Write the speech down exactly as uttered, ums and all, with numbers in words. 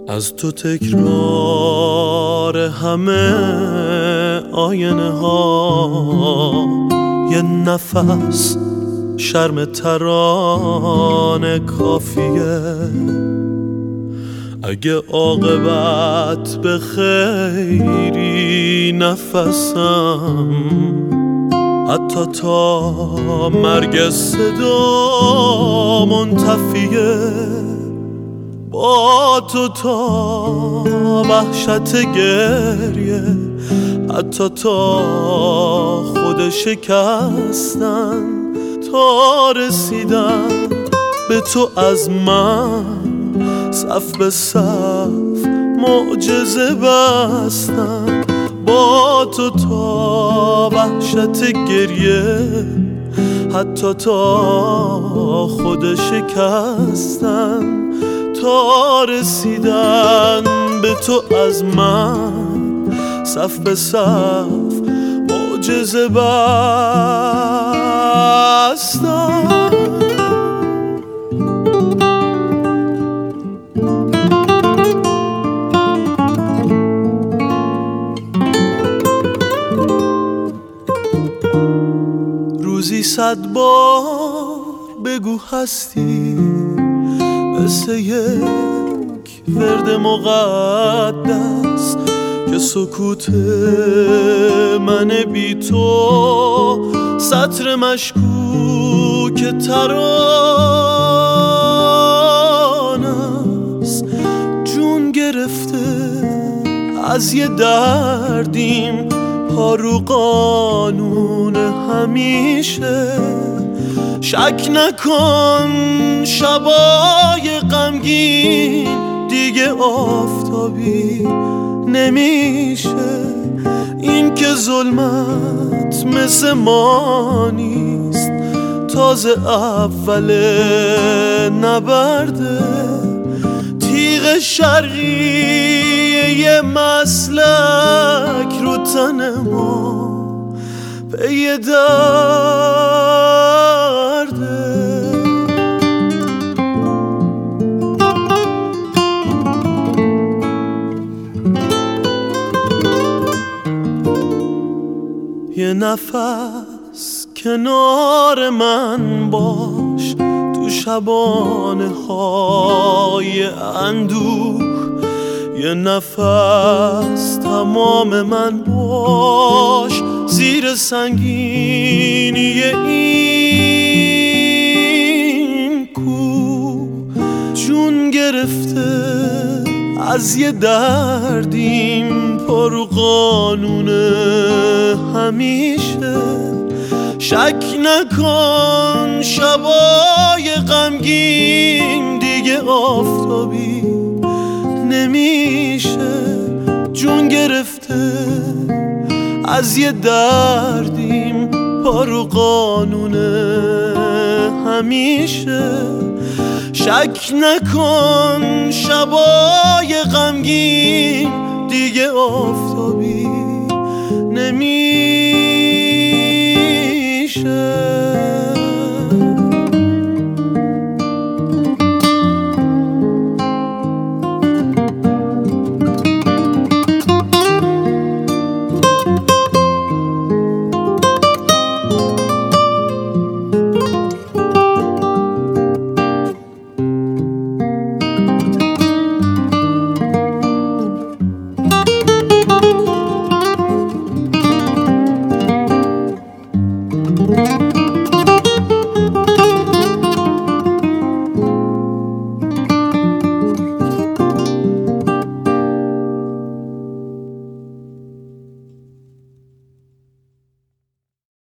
از تو تکرار همه آینه ها، یه نفس شرم ترانه کافیه. اگه عاقبت به خیری نفسم، حتی تا مرگ صدا منتفیه. با تو تا وحشت گریه، حتی تا خود شکستن، تا رسیدن به تو از من صف به صف معجزه بستن. با تو تا وحشت گریه، حتی تا خود شکستن، تا رسیدن به تو از من صف به صف معجزه بستن. روزی صد بار بگو هستی، مثل یک ورد مقدس که سکوت من بی تو سطر مشکوک ترانه است. جون گرفته از یه دردیم، پا رو قانون همیشه. شک نکن شبای غمگین دیگه آفتابی نمیشه. این که ظلمت مثل ما نیست، تازه اول نبرده. تیغ شرقی یه مسلک رو تن ما پی درده. یه نفس کنار من باش تو شبانه های اندوه. یه نفس تمام من باش زیر سنگینی این کوه. جون گرفته از یه دردیم، پا رو قانون همیشه. شک نکن شبای غمگین دیگه آفتابی نمیشه. جون گرفته از یه دردیم، پا رو قانون همیشه. شک نکن شبای غمگین دیگه آفتابی نمیشه. Thank you.